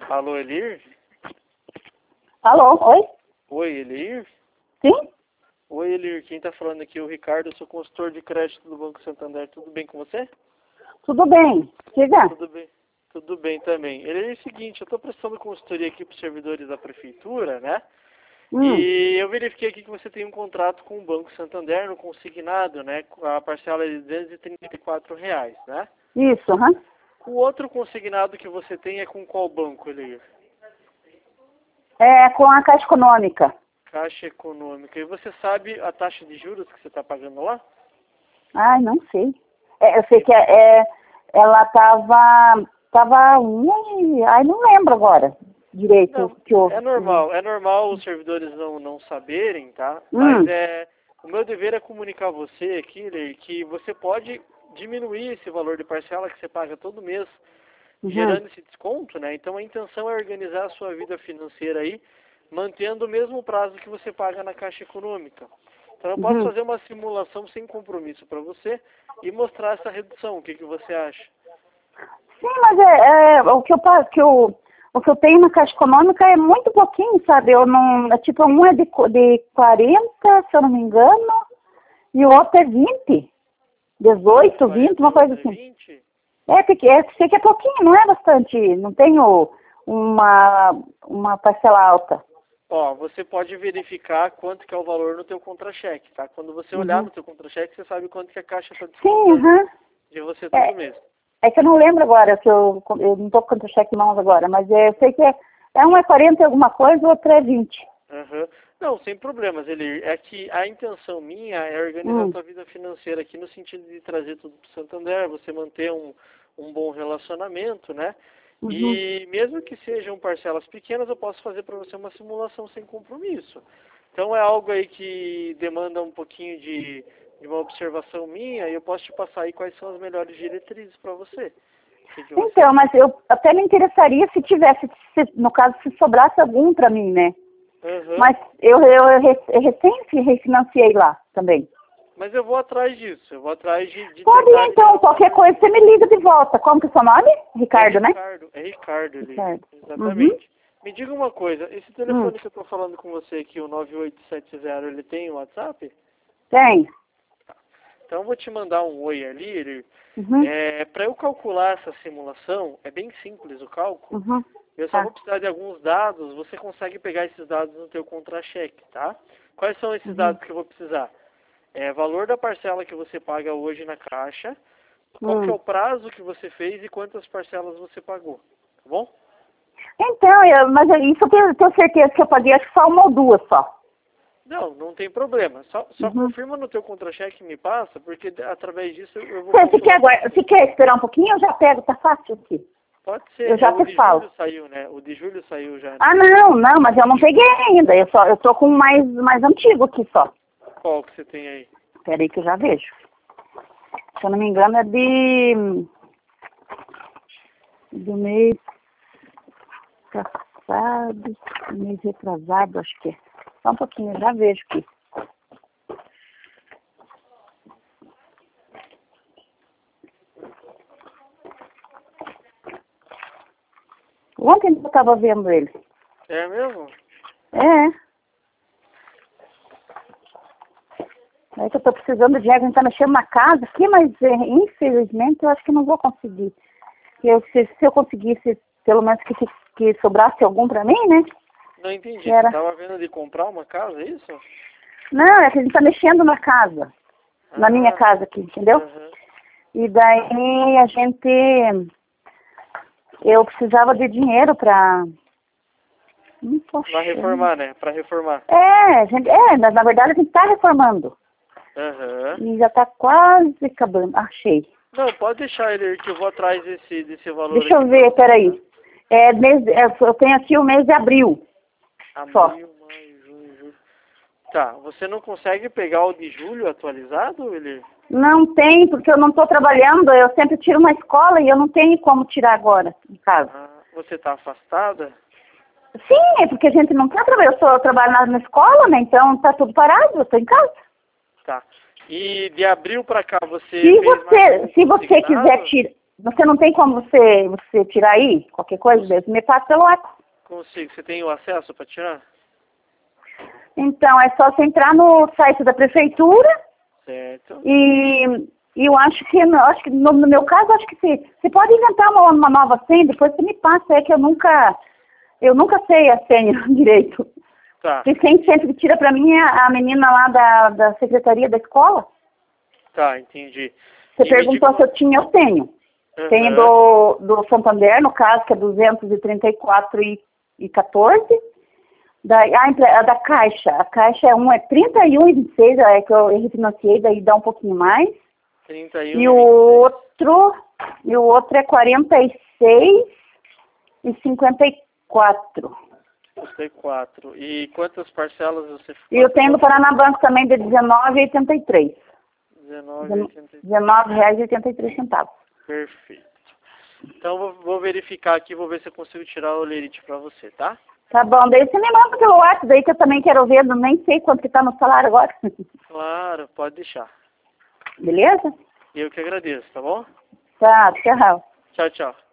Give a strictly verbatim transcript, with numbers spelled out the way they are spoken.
Alô, Elir? Alô, oi? Oi, Elir? Sim? Oi, Elir. Quem tá falando aqui é o Ricardo, eu sou consultor de crédito do Banco Santander. Tudo bem com você? Tudo bem. Diga. Tudo bem. Tudo bem também. Elir, é o seguinte, eu estou prestando consultoria aqui para os servidores da prefeitura, né? Hum. E eu verifiquei aqui que você tem um contrato com o Banco Santander no consignado, né? A parcela é de duzentos e trinta e quatro reais, né? Isso, aham. O outro consignado que você tem é com qual banco, Elir? É com a Caixa Econômica. Caixa Econômica. E você sabe a taxa de juros que você está pagando lá? Ai, não sei. É, eu sei que é, é- ela tava, tava, ui, ai, não lembro agora direito Não, o que houve. é normal, é normal os servidores não, não saberem, tá? Hum. Mas é, o meu dever é comunicar a você aqui, Ler, que você pode diminuir esse valor de parcela que você paga todo mês, Uhum. gerando esse desconto, né? Então a intenção é organizar a sua vida financeira aí, mantendo o mesmo prazo que você paga na Caixa Econômica. Então eu posso Uhum. fazer uma simulação sem compromisso para você e mostrar essa redução. O que, que você acha? Sim, mas é, é, o que eu, pa- que eu, o que eu tenho na Caixa Econômica é muito pouquinho, sabe? Eu não, é tipo, um é de, co- de quarenta, se eu não me engano, e o outro é vinte, dezoito, vinte, quarenta e uma coisa outro é assim. vinte? É, porque é, sei que é pouquinho, não é bastante, não tenho uma, uma parcela alta. Ó, você pode verificar quanto que é o valor no teu contra-cheque, tá? Quando você olhar Uhum. no teu contra-cheque, você sabe quanto que a Caixa está Sim, descontando aham. de você todo É, mês. é que eu não lembro agora, que eu, eu não estou com o cheque em mãos agora, mas é, eu sei que é, é um é quarenta e alguma coisa, o outro é vinte. Aham. Não, sem problemas, ele é que a intenção minha é organizar a Hum. tua vida financeira aqui no sentido de trazer tudo para o Santander, você manter um, um bom relacionamento, né? Uhum. E mesmo que sejam parcelas pequenas, eu posso fazer para você uma simulação sem compromisso. Então é algo aí que demanda um pouquinho de, de uma observação minha e eu posso te passar aí quais são as melhores diretrizes para você. O que, que você Então, acha? mas eu até me interessaria se tivesse, se- no caso, se sobrasse algum para mim, né? Aham. Mas eu, eu, re- eu recém refinanciei lá também. Mas eu vou atrás disso, eu vou atrás de, de Pode tentar ir, liberar então, um qualquer valor. coisa você me liga de volta. Como que é o seu nome? É Ricardo, né? Ricardo, é Ricardo ali. Ricardo. Uhum. Exatamente. Me diga uma coisa, esse Hum. telefone que eu estou falando com você aqui, o nove oito sete zero, ele tem WhatsApp? Tem. Então eu vou te mandar um oi ali, ele, Uhum. é, para eu calcular essa simulação, é bem simples o cálculo, Uhum. eu só Tá. vou precisar de alguns dados, você consegue pegar esses dados no teu contra-cheque, tá? Quais são esses Uhum. dados que eu vou precisar? É, valor da parcela que você paga hoje na Caixa, qual que é Hum. o prazo que você fez e quantas parcelas você pagou, tá bom? Então, eu, mas isso eu tenho, tenho certeza que eu paguei acho que só uma ou duas só. Não, não tem problema. Só, só Uhum. confirma no teu contra-cheque e me passa, porque através disso eu vou Você, você, quer calcular agora, certinho. você quer esperar um pouquinho? Eu já pego, tá fácil aqui. Pode Eu ser. É, já o te de falo. julho saiu, né? O de julho saiu já, né? Ah, não, não, mas eu não peguei ainda. Eu só, eu tô com o mais, mais antigo aqui só. Qual que você tem aí? Espera aí que eu já vejo. Se eu não me engano é de... do mês passado, mês retrasado, acho que é. Só um pouquinho, eu já vejo aqui. Ontem eu estava vendo ele. É mesmo? É. É que eu estou precisando de dinheiro, a gente está mexendo na casa aqui, mas é, infelizmente eu acho que não vou conseguir. Eu, se, se eu conseguisse, pelo menos que, que, que sobrasse algum para mim, né? Não entendi. Que Você era... estava vendo de comprar uma casa, é isso? Não, é que a gente está mexendo na casa, na minha Ah, casa aqui, entendeu? aham. E daí a gente, eu precisava de dinheiro para... Não tô Pra achando. reformar, né? Pra reformar. É, a gente, é, na, na verdade a gente está reformando. Aham. E já está quase acabando. Achei. Não, pode deixar ele que eu vou atrás desse, desse valor Deixa aqui eu pra ver, você, tá? peraí. É, mês, é, eu tenho aqui o mês de abril, só. Abril, maio, junho, julho. Tá, você não consegue pegar o de julho atualizado, ele? Não tem, porque eu não estou trabalhando, eu sempre tiro uma escola e eu não tenho como tirar agora, em casa. Ah, você tá afastada? Sim, é porque a gente não está trabalhando, eu, sou, eu trabalho na, na escola, né, então está tudo parado, eu estou em casa. Tá. E de abril pra cá você Se fez mais algum você, se você quiser consignado? tirar... Você não tem como você, você tirar aí qualquer coisa? Me passa pelo WhatsApp. Consigo. Você tem o acesso para tirar? Então, é só você entrar no site da prefeitura. Certo. E, e eu acho que, no, acho que no, no meu caso, acho que você, você pode inventar uma, uma nova senha, depois você me passa, é que eu nunca, eu nunca sei a senha direito. Tá. E quem sempre tira pra mim é a menina lá da, da secretaria da escola. Tá, entendi. Você E perguntou diga... se eu tinha, eu tenho. Uhum. Tenho do, do Santander, no caso, que é duzentos e trinta e quatro e quatorze. Da, a, a da Caixa, a Caixa é um é trinta e um e vinte e seis, é que eu refinanciei, daí dá um pouquinho mais. trinta e um E o outro, e o outro é quarenta e seis e cinquenta e quatro. cinquenta e quatro. E quantas parcelas você... E eu tenho no Paraná Banco também de dezenove e oitenta e três. dezenove e oitenta e três. dezenove reais e oitenta e três centavos. Perfeito. Então vou, vou verificar aqui, vou ver se eu consigo tirar o Lerite para você, tá? Tá bom, daí você me manda pelo WhatsApp, daí que eu também quero ver, não nem sei quanto que tá no salário agora. Claro, pode deixar. Beleza? Eu que agradeço, tá bom? Tá, tchau. Tchau, tchau.